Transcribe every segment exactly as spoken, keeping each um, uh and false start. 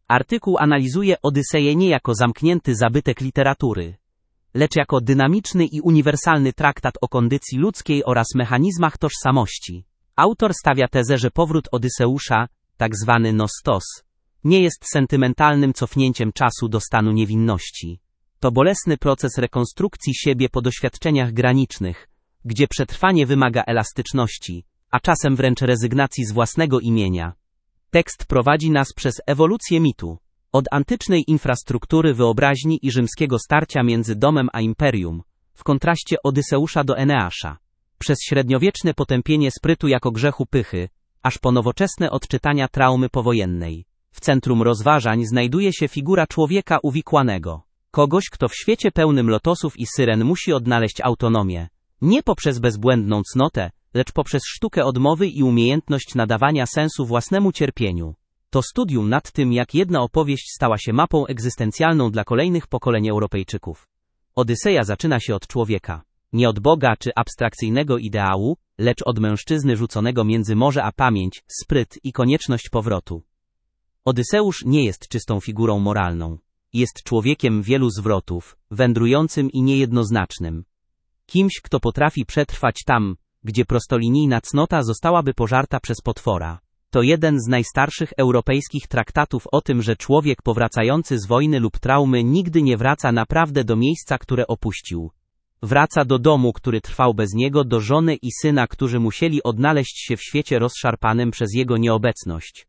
Artykuł analizuje Odyseję nie jako zamknięty zabytek literatury, lecz jako dynamiczny i uniwersalny traktat o kondycji ludzkiej oraz mechanizmach tożsamości. Autor stawia tezę, że powrót Odyseusza, tak zwany nostos, nie jest sentymentalnym cofnięciem czasu do stanu niewinności. To bolesny proces rekonstrukcji siebie po doświadczeniach granicznych, gdzie przetrwanie wymaga elastyczności, a czasem wręcz rezygnacji z własnego imienia. Tekst prowadzi nas przez ewolucję mitu, od antycznej infrastruktury wyobraźni i rzymskiego starcia między domem a imperium, w kontraście Odyseusza do Eneasza, przez średniowieczne potępienie sprytu jako grzechu pychy, aż po nowoczesne odczytania traumy powojennej. W centrum rozważań znajduje się figura człowieka uwikłanego. Kogoś, kto w świecie pełnym lotosów i syren musi odnaleźć autonomię. Nie poprzez bezbłędną cnotę, lecz poprzez sztukę odmowy i umiejętność nadawania sensu własnemu cierpieniu. To studium nad tym, jak jedna opowieść stała się mapą egzystencjalną dla kolejnych pokoleń Europejczyków. Odyseja zaczyna się od człowieka. Nie od Boga czy abstrakcyjnego ideału, lecz od mężczyzny rzuconego między morze a pamięć, spryt i konieczność powrotu. Odyseusz nie jest czystą figurą moralną. Jest człowiekiem wielu zwrotów, wędrującym i niejednoznacznym. Kimś, kto potrafi przetrwać tam, gdzie prostolinijna cnota zostałaby pożarta przez potwora. To jeden z najstarszych europejskich traktatów o tym, że człowiek powracający z wojny lub traumy nigdy nie wraca naprawdę do miejsca, które opuścił. Wraca do domu, który trwał bez niego, do żony i syna, którzy musieli odnaleźć się w świecie rozszarpanym przez jego nieobecność.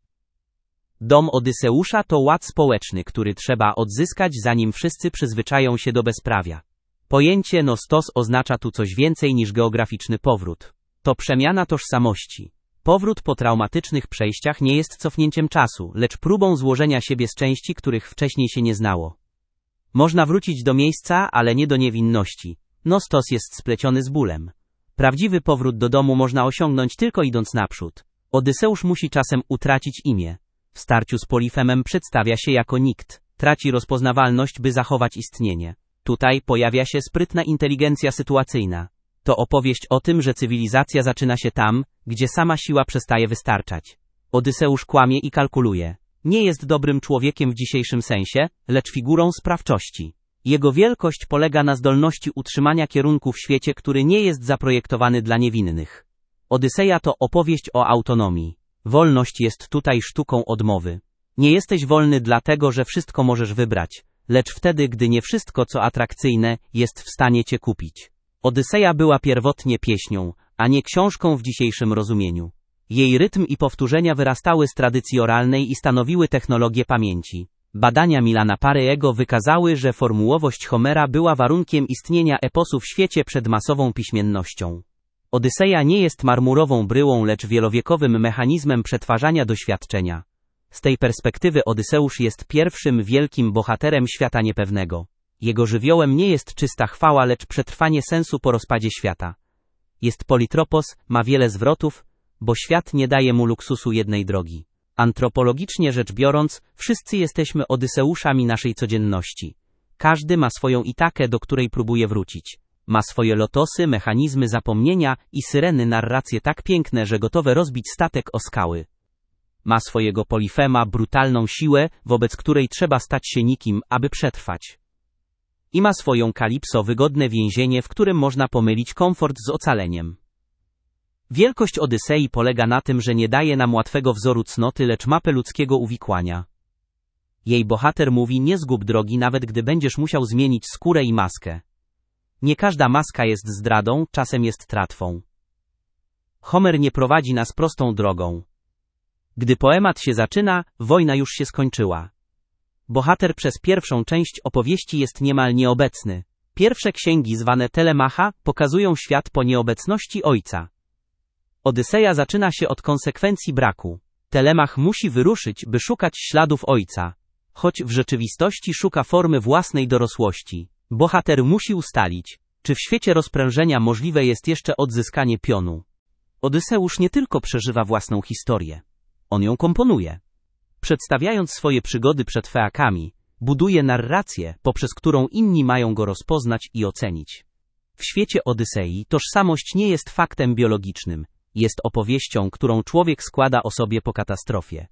Dom Odyseusza to ład społeczny, który trzeba odzyskać, zanim wszyscy przyzwyczają się do bezprawia. Pojęcie nostos oznacza tu coś więcej niż geograficzny powrót. To przemiana tożsamości. Powrót po traumatycznych przejściach nie jest cofnięciem czasu, lecz próbą złożenia siebie z części, których wcześniej się nie znało. Można wrócić do miejsca, ale nie do niewinności. Nostos jest spleciony z bólem. Prawdziwy powrót do domu można osiągnąć tylko idąc naprzód. Odyseusz musi czasem utracić imię. W starciu z Polifemem przedstawia się jako nikt. Traci rozpoznawalność, by zachować istnienie. Tutaj pojawia się sprytna inteligencja sytuacyjna. To opowieść o tym, że cywilizacja zaczyna się tam, gdzie sama siła przestaje wystarczać. Odyseusz kłamie i kalkuluje. Nie jest dobrym człowiekiem w dzisiejszym sensie, lecz figurą sprawczości. Jego wielkość polega na zdolności utrzymania kierunku w świecie, który nie jest zaprojektowany dla niewinnych. Odyseja to opowieść o autonomii. Wolność jest tutaj sztuką odmowy. Nie jesteś wolny dlatego, że wszystko możesz wybrać, lecz wtedy, gdy nie wszystko, co atrakcyjne, jest w stanie cię kupić. Odyseja była pierwotnie pieśnią, a nie książką w dzisiejszym rozumieniu. Jej rytm i powtórzenia wyrastały z tradycji oralnej i stanowiły technologię pamięci. Badania Milana Parego wykazały, że formułowość Homera była warunkiem istnienia eposu w świecie przed masową piśmiennością. Odyseja nie jest marmurową bryłą, lecz wielowiekowym mechanizmem przetwarzania doświadczenia. Z tej perspektywy Odyseusz jest pierwszym wielkim bohaterem świata niepewnego. Jego żywiołem nie jest czysta chwała, lecz przetrwanie sensu po rozpadzie świata. Jest politropos, ma wiele zwrotów, bo świat nie daje mu luksusu jednej drogi. Antropologicznie rzecz biorąc, wszyscy jesteśmy Odyseuszami naszej codzienności. Każdy ma swoją Itakę, do której próbuje wrócić. Ma swoje lotosy, mechanizmy zapomnienia i syreny, narracje tak piękne, że gotowe rozbić statek o skały. Ma swojego Polifema, brutalną siłę, wobec której trzeba stać się nikim, aby przetrwać. I ma swoją Kalipso, wygodne więzienie, w którym można pomylić komfort z ocaleniem. Wielkość Odysei polega na tym, że nie daje nam łatwego wzoru cnoty, lecz mapę ludzkiego uwikłania. Jej bohater mówi: nie zgub drogi, nawet gdy będziesz musiał zmienić skórę i maskę. Nie każda maska jest zdradą, czasem jest tratwą. Homer nie prowadzi nas prostą drogą. Gdy poemat się zaczyna, wojna już się skończyła. Bohater przez pierwszą część opowieści jest niemal nieobecny. Pierwsze księgi zwane Telemacha pokazują świat po nieobecności ojca. Odyseja zaczyna się od konsekwencji braku. Telemach musi wyruszyć, by szukać śladów ojca. Choć w rzeczywistości szuka formy własnej dorosłości. Bohater musi ustalić, czy w świecie rozprężenia możliwe jest jeszcze odzyskanie pionu. Odyseusz nie tylko przeżywa własną historię. On ją komponuje. Przedstawiając swoje przygody przed Feakami, buduje narrację, poprzez którą inni mają go rozpoznać i ocenić. W świecie Odysei tożsamość nie jest faktem biologicznym. Jest opowieścią, którą człowiek składa o sobie po katastrofie.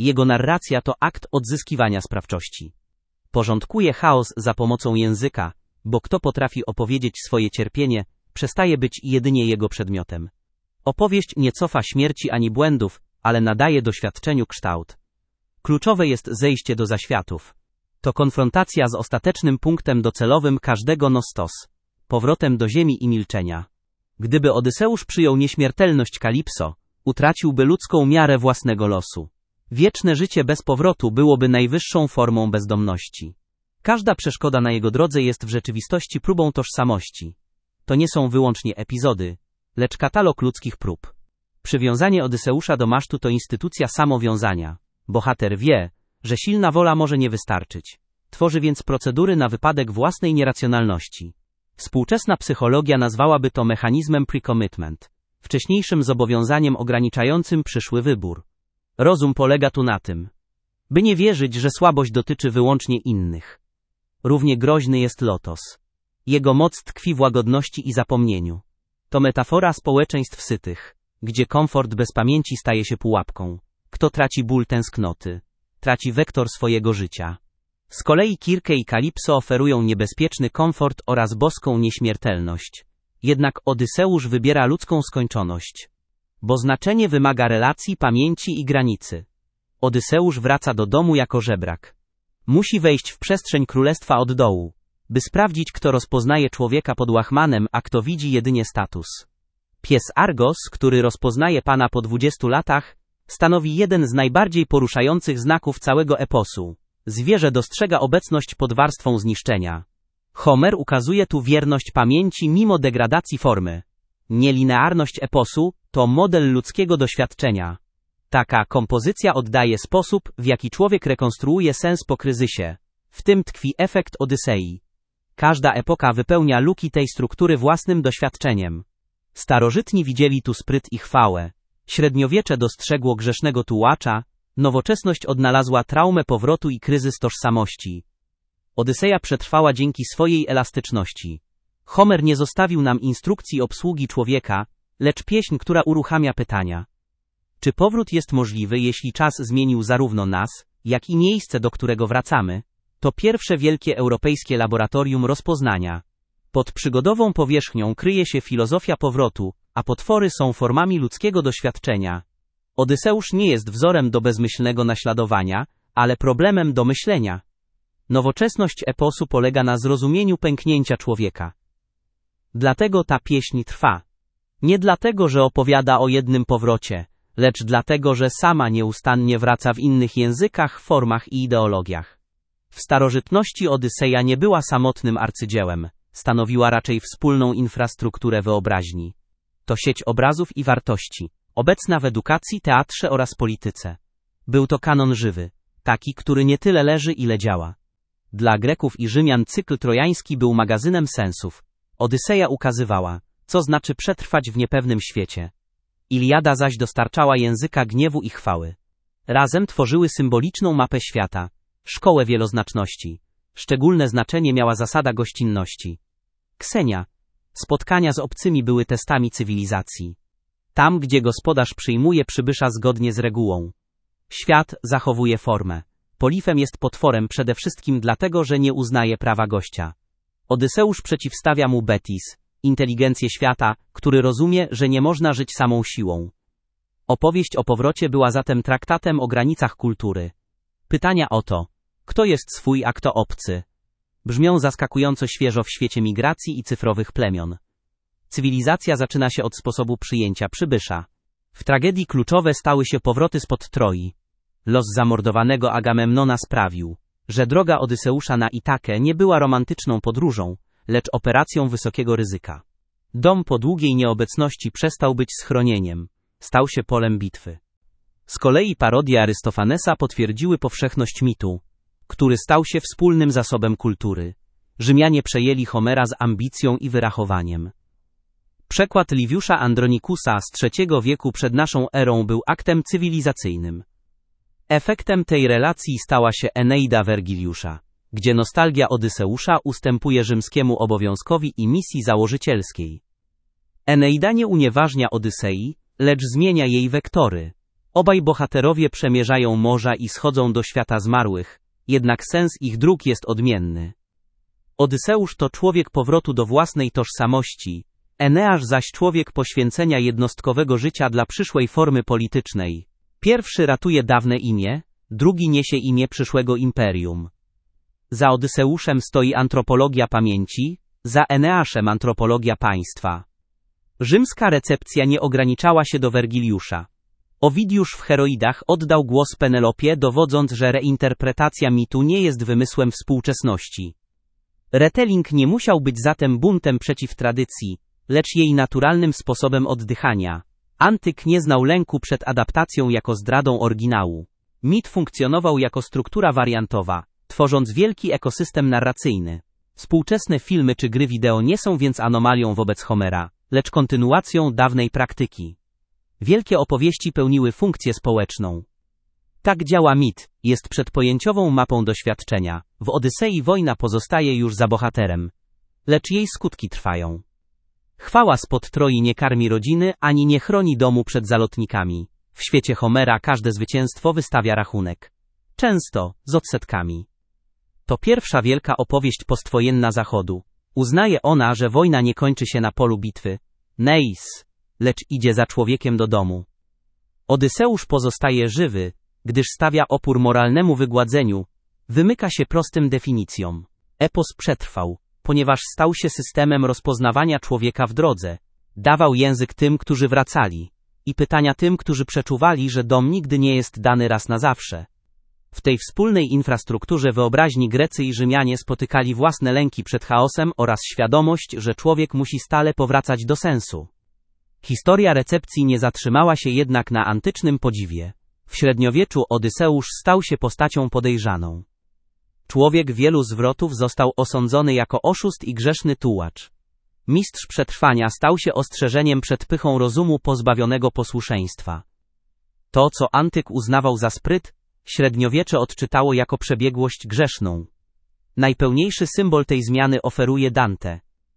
Jego narracja to akt odzyskiwania sprawczości. Porządkuje chaos za pomocą języka, bo kto potrafi opowiedzieć swoje cierpienie, przestaje być jedynie jego przedmiotem. Opowieść nie cofa śmierci ani błędów, ale nadaje doświadczeniu kształt. Kluczowe jest zejście do zaświatów. To konfrontacja z ostatecznym punktem docelowym każdego nostos, powrotem do ziemi i milczenia. Gdyby Odyseusz przyjął nieśmiertelność Kalipso, utraciłby ludzką miarę własnego losu. Wieczne życie bez powrotu byłoby najwyższą formą bezdomności. Każda przeszkoda na jego drodze jest w rzeczywistości próbą tożsamości. To nie są wyłącznie epizody, lecz katalog ludzkich prób. Przywiązanie Odyseusza do masztu to instytucja samowiązania. Bohater wie, że silna wola może nie wystarczyć. Tworzy więc procedury na wypadek własnej nieracjonalności. Współczesna psychologia nazwałaby to mechanizmem pre-commitment, wcześniejszym zobowiązaniem ograniczającym przyszły wybór. Rozum polega tu na tym, by nie wierzyć, że słabość dotyczy wyłącznie innych. Równie groźny jest lotos. Jego moc tkwi w łagodności i zapomnieniu. To metafora społeczeństw sytych, gdzie komfort bez pamięci staje się pułapką. Kto traci ból tęsknoty, traci wektor swojego życia. Z kolei Kirke i Kalipso oferują niebezpieczny komfort oraz boską nieśmiertelność. Jednak Odyseusz wybiera ludzką skończoność. Bo znaczenie wymaga relacji, pamięci i granicy. Odyseusz wraca do domu jako żebrak. Musi wejść w przestrzeń królestwa od dołu, by sprawdzić, kto rozpoznaje człowieka pod łachmanem, a kto widzi jedynie status. Pies Argos, który rozpoznaje pana po dwudziestu latach, stanowi jeden z najbardziej poruszających znaków całego eposu. Zwierzę dostrzega obecność pod warstwą zniszczenia. Homer ukazuje tu wierność pamięci mimo degradacji formy. Nielinearność eposu to model ludzkiego doświadczenia. Taka kompozycja oddaje sposób, w jaki człowiek rekonstruuje sens po kryzysie. W tym tkwi efekt Odysei. Każda epoka wypełnia luki tej struktury własnym doświadczeniem. Starożytni widzieli tu spryt i chwałę. Średniowiecze dostrzegło grzesznego tułacza, nowoczesność odnalazła traumę powrotu i kryzys tożsamości. Odyseja przetrwała dzięki swojej elastyczności. Homer nie zostawił nam instrukcji obsługi człowieka, lecz pieśń, która uruchamia pytania. Czy powrót jest możliwy, jeśli czas zmienił zarówno nas, jak i miejsce, do którego wracamy? To pierwsze wielkie europejskie laboratorium rozpoznania. Pod przygodową powierzchnią kryje się filozofia powrotu, a potwory są formami ludzkiego doświadczenia. Odyseusz nie jest wzorem do bezmyślnego naśladowania, ale problemem do myślenia. Nowoczesność eposu polega na zrozumieniu pęknięcia człowieka. Dlatego ta pieśń trwa. Nie dlatego, że opowiada o jednym powrocie, lecz dlatego, że sama nieustannie wraca w innych językach, formach i ideologiach. W starożytności Odyseja nie była samotnym arcydziełem, stanowiła raczej wspólną infrastrukturę wyobraźni. To sieć obrazów i wartości, obecna w edukacji, teatrze oraz polityce. Był to kanon żywy, taki, który nie tyle leży, ile działa. Dla Greków i Rzymian cykl trojański był magazynem sensów. Odyseja ukazywała, co znaczy przetrwać w niepewnym świecie. Iliada zaś dostarczała języka gniewu i chwały. Razem tworzyły symboliczną mapę świata, szkołę wieloznaczności. Szczególne znaczenie miała zasada gościnności. Ksenia. Spotkania z obcymi były testami cywilizacji. Tam, gdzie gospodarz przyjmuje przybysza zgodnie z regułą. Świat zachowuje formę. Polifem jest potworem przede wszystkim dlatego, że nie uznaje prawa gościa. Odyseusz przeciwstawia mu Betis, inteligencję świata, który rozumie, że nie można żyć samą siłą. Opowieść o powrocie była zatem traktatem o granicach kultury. Pytania o to, kto jest swój, a kto obcy, brzmią zaskakująco świeżo w świecie migracji i cyfrowych plemion. Cywilizacja zaczyna się od sposobu przyjęcia przybysza. W tragedii kluczowe stały się powroty spod Troi. Los zamordowanego Agamemnona sprawił, że droga Odyseusza na Itakę nie była romantyczną podróżą, lecz operacją wysokiego ryzyka. Dom po długiej nieobecności przestał być schronieniem, stał się polem bitwy. Z kolei parodie Arystofanesa potwierdziły powszechność mitu, który stał się wspólnym zasobem kultury. Rzymianie przejęli Homera z ambicją i wyrachowaniem. Przekład Liviusza Andronikusa z trzeciego wieku przed naszą erą był aktem cywilizacyjnym. Efektem tej relacji stała się Eneida Wergiliusza, gdzie nostalgia Odyseusza ustępuje rzymskiemu obowiązkowi i misji założycielskiej. Eneida nie unieważnia Odysei, lecz zmienia jej wektory. Obaj bohaterowie przemierzają morza i schodzą do świata zmarłych, jednak sens ich dróg jest odmienny. Odyseusz to człowiek powrotu do własnej tożsamości, Eneasz zaś człowiek poświęcenia jednostkowego życia dla przyszłej formy politycznej. Pierwszy ratuje dawne imię, drugi niesie imię przyszłego imperium. Za Odyseuszem stoi antropologia pamięci, za Eneaszem antropologia państwa. Rzymska recepcja nie ograniczała się do Wergiliusza. Owidiusz w Heroidach oddał głos Penelopie, dowodząc, że reinterpretacja mitu nie jest wymysłem współczesności. Retelling nie musiał być zatem buntem przeciw tradycji, lecz jej naturalnym sposobem oddychania. Antyk nie znał lęku przed adaptacją jako zdradą oryginału. Mit funkcjonował jako struktura wariantowa, tworząc wielki ekosystem narracyjny. Współczesne filmy czy gry wideo nie są więc anomalią wobec Homera, lecz kontynuacją dawnej praktyki. Wielkie opowieści pełniły funkcję społeczną. Tak działa mit, jest przedpojęciową mapą doświadczenia. W Odysei wojna pozostaje już za bohaterem, lecz jej skutki trwają. Chwała spod Troi nie karmi rodziny, ani nie chroni domu przed zalotnikami. W świecie Homera każde zwycięstwo wystawia rachunek. Często, z odsetkami. To pierwsza wielka opowieść postwojenna Zachodu. Uznaje ona, że wojna nie kończy się na polu bitwy, neis, lecz idzie za człowiekiem do domu. Odyseusz pozostaje żywy, gdyż stawia opór moralnemu wygładzeniu, wymyka się prostym definicjom. Epos przetrwał, ponieważ stał się systemem rozpoznawania człowieka w drodze. Dawał język tym, którzy wracali, i pytania tym, którzy przeczuwali, że dom nigdy nie jest dany raz na zawsze. W tej wspólnej infrastrukturze wyobraźni Grecy i Rzymianie spotykali własne lęki przed chaosem oraz świadomość, że człowiek musi stale powracać do sensu. Historia recepcji nie zatrzymała się jednak na antycznym podziwie. W średniowieczu Odyseusz stał się postacią podejrzaną. Człowiek wielu zwrotów został osądzony jako oszust i grzeszny tułacz. Mistrz przetrwania stał się ostrzeżeniem przed pychą rozumu pozbawionego posłuszeństwa. To, co antyk uznawał za spryt, średniowiecze odczytało jako przebiegłość grzeszną. Najpełniejszy symbol tej zmiany oferuje Dante.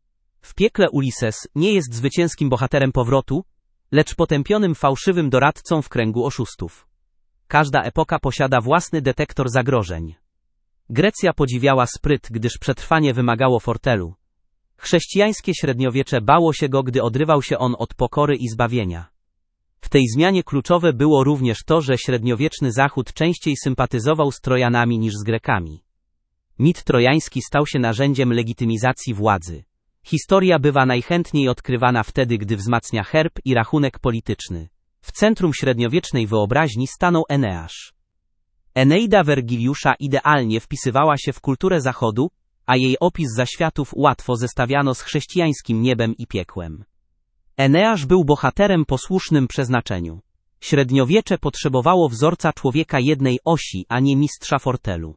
W piekle Ulises nie jest zwycięskim bohaterem powrotu, lecz potępionym fałszywym doradcą w kręgu oszustów. Każda epoka posiada własny detektor zagrożeń. Grecja podziwiała spryt, gdyż przetrwanie wymagało fortelu. Chrześcijańskie średniowiecze bało się go, gdy odrywał się on od pokory i zbawienia. W tej zmianie kluczowe było również to, że średniowieczny Zachód częściej sympatyzował z Trojanami niż z Grekami. Mit trojański stał się narzędziem legitymizacji władzy. Historia bywa najchętniej odkrywana wtedy, gdy wzmacnia herb i rachunek polityczny. W centrum średniowiecznej wyobraźni stanął Eneasz. Eneida Wergiliusza idealnie wpisywała się w kulturę Zachodu, a jej opis zaświatów łatwo zestawiano z chrześcijańskim niebem i piekłem. Eneasz był bohaterem posłusznym przeznaczeniu. Średniowiecze potrzebowało wzorca człowieka jednej osi, a nie mistrza fortelu.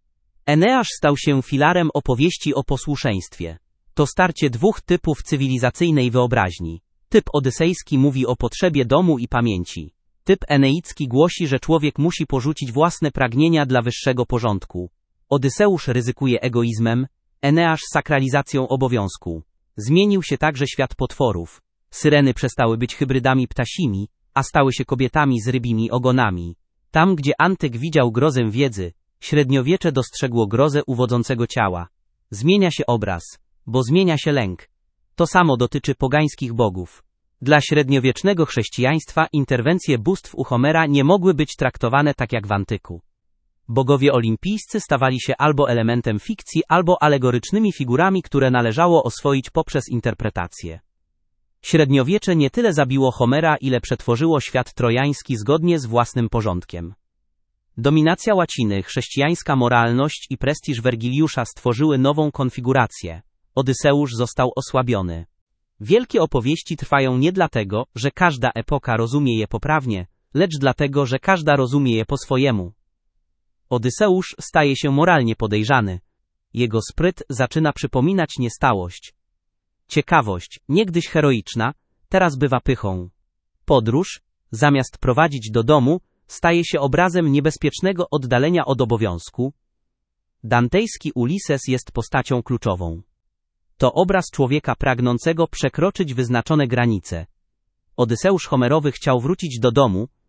Eneasz stał się filarem opowieści o posłuszeństwie. To starcie dwóch typów cywilizacyjnej wyobraźni. Typ odysejski mówi o potrzebie domu i pamięci. Typ eneicki głosi, że człowiek musi porzucić własne pragnienia dla wyższego porządku. Odyseusz ryzykuje egoizmem, Eneasz sakralizacją obowiązku. Zmienił się także świat potworów. Syreny przestały być hybrydami ptasimi, a stały się kobietami z rybimi ogonami. Tam, gdzie antyk widział grozę wiedzy, średniowiecze dostrzegło grozę uwodzącego ciała. Zmienia się obraz, bo zmienia się lęk. To samo dotyczy pogańskich bogów. Dla średniowiecznego chrześcijaństwa interwencje bóstw u Homera nie mogły być traktowane tak jak w antyku. Bogowie olimpijscy stawali się albo elementem fikcji, albo alegorycznymi figurami, które należało oswoić poprzez interpretację. Średniowiecze nie tyle zabiło Homera, ile przetworzyło świat trojański zgodnie z własnym porządkiem. Dominacja łaciny, chrześcijańska moralność i prestiż Wergiliusza stworzyły nową konfigurację. Odyseusz został osłabiony. Wielkie opowieści trwają nie dlatego, że każda epoka rozumie je poprawnie, lecz dlatego, że każda rozumie je po swojemu. Odyseusz staje się moralnie podejrzany. Jego spryt zaczyna przypominać niestałość. Ciekawość, niegdyś heroiczna, teraz bywa pychą. Podróż, zamiast prowadzić do domu, staje się obrazem niebezpiecznego oddalenia od obowiązku. Dantejski Ulises jest postacią kluczową. To obraz człowieka pragnącego przekroczyć wyznaczone granice. Odyseusz Homerowy chciał wrócić do domu,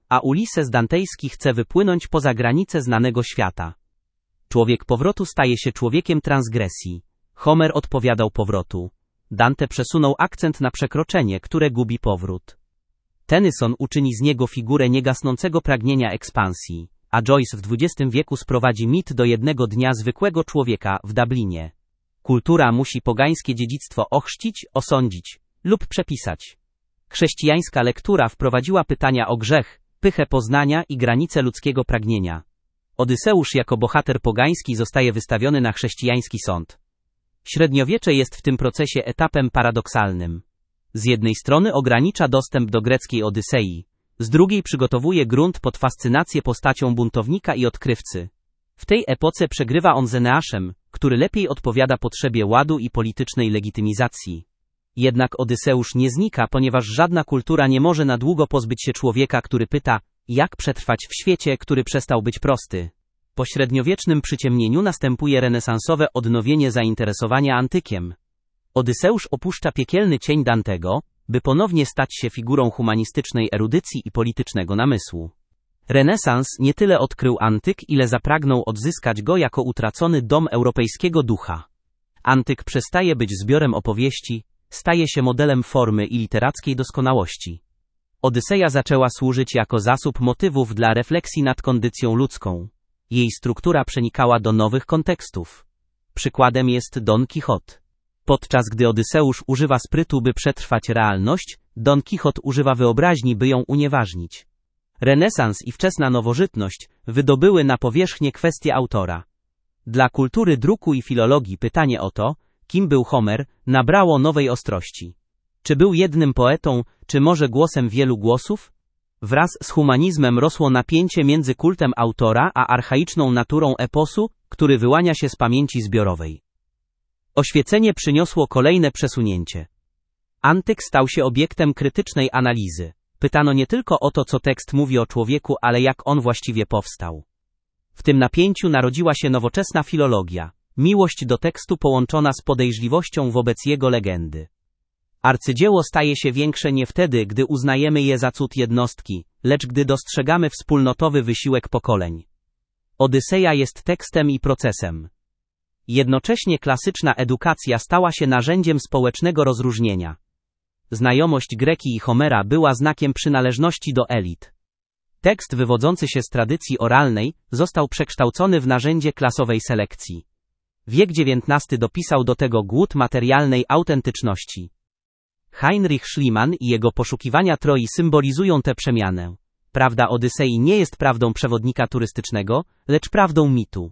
a Ulises dantejski chce wypłynąć poza granice znanego świata. Człowiek powrotu staje się człowiekiem transgresji. Homer odpowiadał powrotu. Dante przesunął akcent na przekroczenie, które gubi powrót. Tennyson uczyni z niego figurę niegasnącego pragnienia ekspansji, a Joyce w dwudziestym wieku sprowadzi mit do jednego dnia zwykłego człowieka w Dublinie. Kultura musi pogańskie dziedzictwo ochrzcić, osądzić lub przepisać. Chrześcijańska lektura wprowadziła pytania o grzech, pychę poznania i granice ludzkiego pragnienia. Odyseusz jako bohater pogański zostaje wystawiony na chrześcijański sąd. Średniowiecze jest w tym procesie etapem paradoksalnym. Z jednej strony ogranicza dostęp do greckiej Odysei, z drugiej przygotowuje grunt pod fascynację postacią buntownika i odkrywcy. W tej epoce przegrywa on z Eneaszem, który lepiej odpowiada potrzebie ładu i politycznej legitymizacji. Jednak Odyseusz nie znika, ponieważ żadna kultura nie może na długo pozbyć się człowieka, który pyta, jak przetrwać w świecie, który przestał być prosty. Po średniowiecznym przyciemnieniu następuje renesansowe odnowienie zainteresowania antykiem. Odyseusz opuszcza piekielny cień Dantego, by ponownie stać się figurą humanistycznej erudycji i politycznego namysłu. Renesans nie tyle odkrył antyk, ile zapragnął odzyskać go jako utracony dom europejskiego ducha. Antyk przestaje być zbiorem opowieści, staje się modelem formy i literackiej doskonałości. Odyseja zaczęła służyć jako zasób motywów dla refleksji nad kondycją ludzką. Jej struktura przenikała do nowych kontekstów. Przykładem jest Don Quixote. Podczas gdy Odyseusz używa sprytu, by przetrwać realność, Don Quixote używa wyobraźni, by ją unieważnić. Renesans i wczesna nowożytność wydobyły na powierzchnię kwestię autora. Dla kultury druku i filologii pytanie o to, kim był Homer, nabrało nowej ostrości. Czy był jednym poetą, czy może głosem wielu głosów? Wraz z humanizmem rosło napięcie między kultem autora a archaiczną naturą eposu, który wyłania się z pamięci zbiorowej. Oświecenie przyniosło kolejne przesunięcie. Antyk stał się obiektem krytycznej analizy. Pytano nie tylko o to, co tekst mówi o człowieku, ale jak on właściwie powstał. W tym napięciu narodziła się nowoczesna filologia, miłość do tekstu połączona z podejrzliwością wobec jego legendy. Arcydzieło staje się większe nie wtedy, gdy uznajemy je za cud jednostki, lecz gdy dostrzegamy wspólnotowy wysiłek pokoleń. Odyseja jest tekstem i procesem. Jednocześnie klasyczna edukacja stała się narzędziem społecznego rozróżnienia. Znajomość Greki i Homera była znakiem przynależności do elit. Tekst wywodzący się z tradycji oralnej został przekształcony w narzędzie klasowej selekcji. Wiek dziewiętnasty dopisał do tego głód materialnej autentyczności. Heinrich Schliemann i jego poszukiwania Troi symbolizują tę przemianę. Prawda Odysei nie jest prawdą przewodnika turystycznego, lecz prawdą mitu.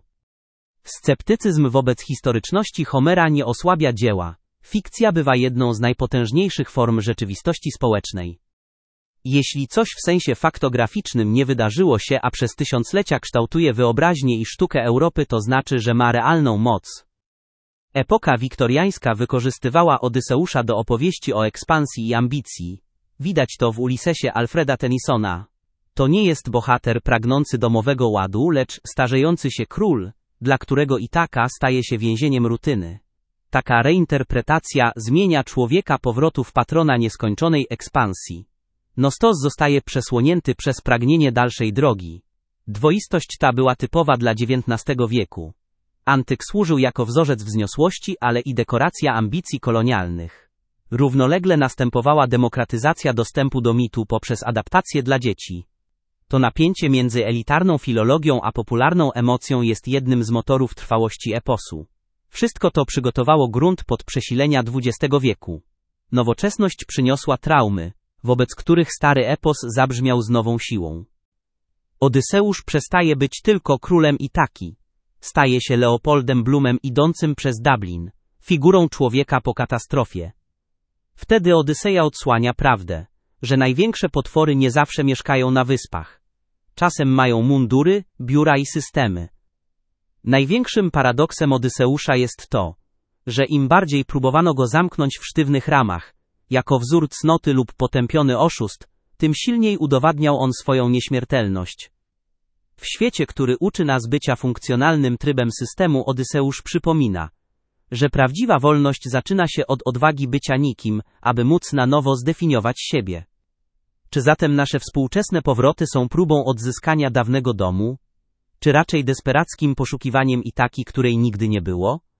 Sceptycyzm wobec historyczności Homera nie osłabia dzieła. Fikcja bywa jedną z najpotężniejszych form rzeczywistości społecznej. Jeśli coś w sensie faktograficznym nie wydarzyło się, a przez tysiąclecia kształtuje wyobraźnię i sztukę Europy, to znaczy, że ma realną moc. Epoka wiktoriańska wykorzystywała Odyseusza do opowieści o ekspansji i ambicji. Widać to w Ulisesie Alfreda Tennysona. To nie jest bohater pragnący domowego ładu, lecz starzejący się król, dla którego Itaka staje się więzieniem rutyny. Taka reinterpretacja zmienia człowieka powrotu w patrona nieskończonej ekspansji. Nostos zostaje przesłonięty przez pragnienie dalszej drogi. Dwoistość ta była typowa dla dziewiętnastego wieku. Antyk służył jako wzorzec wzniosłości, ale i dekoracja ambicji kolonialnych. Równolegle następowała demokratyzacja dostępu do mitu poprzez adaptacje dla dzieci. To napięcie między elitarną filologią a popularną emocją jest jednym z motorów trwałości eposu. Wszystko to przygotowało grunt pod przesilenia dwudziestego wieku. Nowoczesność przyniosła traumy, wobec których stary epos zabrzmiał z nową siłą. Odyseusz przestaje być tylko królem Itaki. Staje się Leopoldem Bloomem idącym przez Dublin, figurą człowieka po katastrofie. Wtedy Odyseja odsłania prawdę, że największe potwory nie zawsze mieszkają na wyspach. Czasem mają mundury, biura i systemy. Największym paradoksem Odyseusza jest to, że im bardziej próbowano go zamknąć w sztywnych ramach, jako wzór cnoty lub potępiony oszust, tym silniej udowadniał on swoją nieśmiertelność. W świecie, który uczy nas bycia funkcjonalnym trybem systemu, Odyseusz przypomina, że prawdziwa wolność zaczyna się od odwagi bycia nikim, aby móc na nowo zdefiniować siebie. Czy zatem nasze współczesne powroty są próbą odzyskania dawnego domu, czy raczej desperackim poszukiwaniem Itaki, której nigdy nie było?